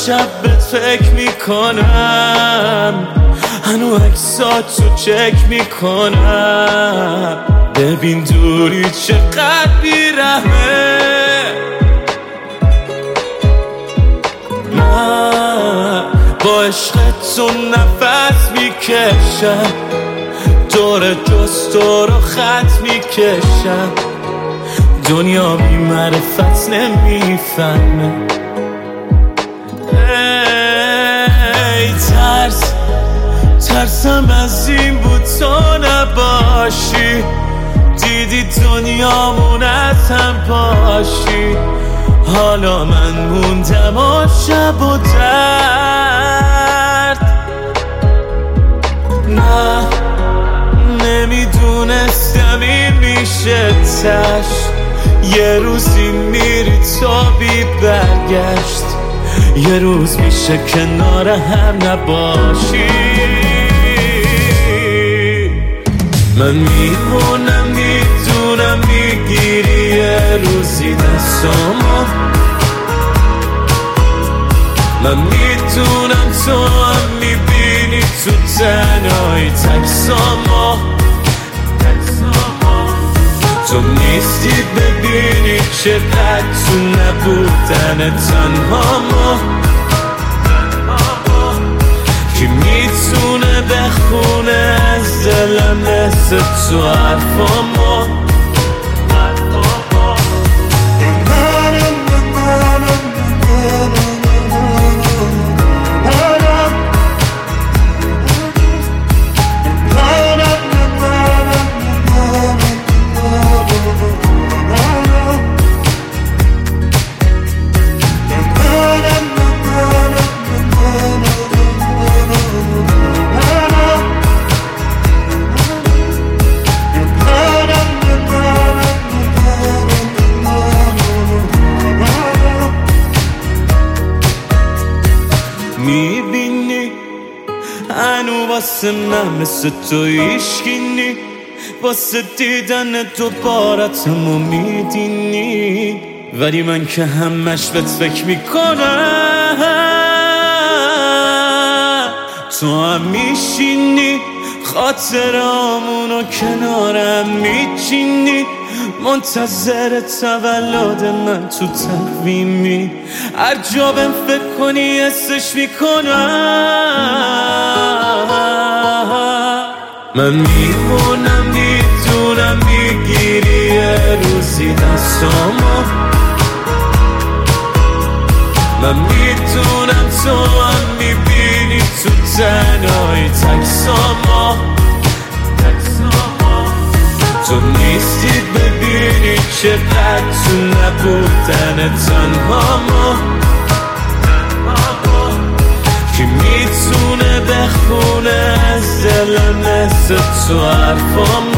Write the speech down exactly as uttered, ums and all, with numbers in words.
شب بهت فکر میکنم، هنو عکساتو چک میکنم. ببین دوری چقدر بیرحمه، من با عشقت تو نفس میکشم، دور جز تو رو خط میکشم. دنیا بی معرفت نمیفهمه. ای ترس ترسم از این بود تو نباشی، دیدی دنیامون از هم پاشی. حالا من موندم و شب و درد. نه نمیدونستم این میشه تش، یه روزی میری تو بی برگشت، یه روز میشه کنار هم نباشی. من میمونم میدونم میگیری یه روزی دستامو، من میدونم تو هم میبینی تو تنهایی تکسامو. تو نیستی ببینی چقدر تو نبودن تنهامو. کی میتونه بخونه از دلم مثل تو حرفامو. میبینی هنو واسه من مثل تو ایشگینی، واسه دیدن تو بارتمو میدینی. ولی من که همش بهت فکر میکنم، تو هم میشینی خاطرامونو کنارم میچینی. منتظر تولد من تو تقویمی، هر جا بهم فکر کنی حسش میکنم. من میمونم میدونم میگیری یه روزی دستامو، من میدونم تو هم میبینی تو تنهایی تکسامو. تو نیستی ببینی چقدر تو نبودن تنهامو. کی میتونه بخونه از دلم مثل تو حرفامو.